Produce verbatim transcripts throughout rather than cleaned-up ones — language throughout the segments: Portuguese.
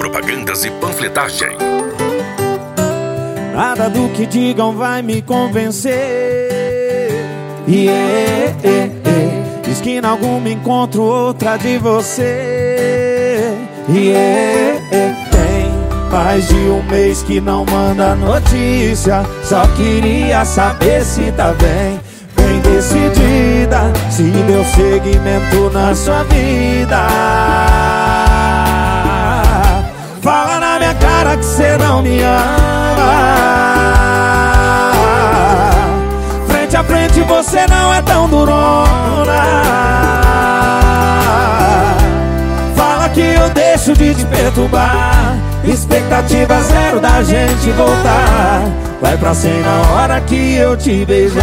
propagandas e panfletagem. Nada do que digam vai me convencer. Yeah, yeah, yeah. Esquina alguma encontro outra de você. Yeah, yeah. Tem mais de um mês que não manda notícia. Só queria saber se tá bem, bem decidida, se deu seguimento na sua vida. Fala na minha cara que cê não me ama. Frente a frente você não é tão durona. Fala que eu deixo de te perturbar. Expectativa zero da gente voltar. Vai pra cem na hora que eu te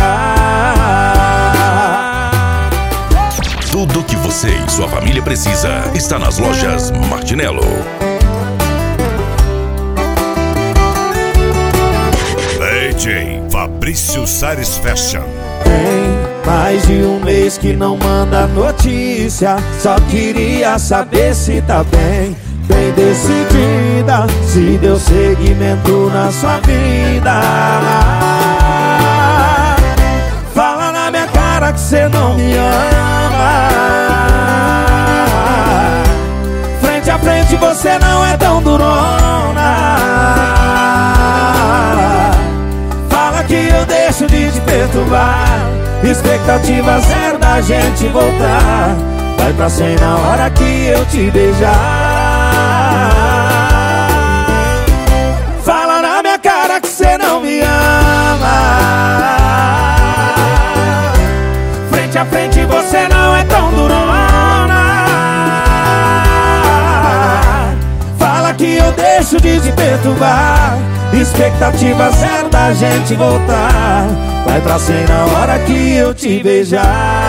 beijar. Tudo que você e sua família precisa está nas lojas Martinello. D J Fabrício Sares Fashion. Tem mais de um mês que não manda notícia. Só queria saber se tá bem, bem decidida, se deu seguimento na sua vida. Fala na minha cara que cê não me ama. Frente a frente você não é tão durona. Fala que eu deixo de te perturbar. Expectativa zero da gente voltar. Vai pra cem na hora que eu te beijar. Fala na minha cara que cê não me ama. Frente a frente você não é tão durona. Fala que eu deixo de te perturbar. Expectativa zero da gente voltar. Vai pra cem na hora que eu te beijar.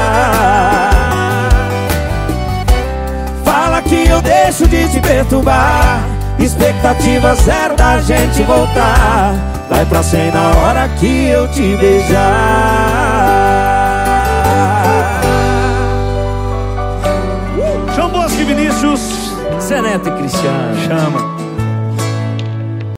Fala que eu deixo de te perturbar. Expectativa zero da gente voltar. Vai pra cem na hora que eu te beijar. João Bosco e Vinícius, Zé Neto e Cristiano. chama.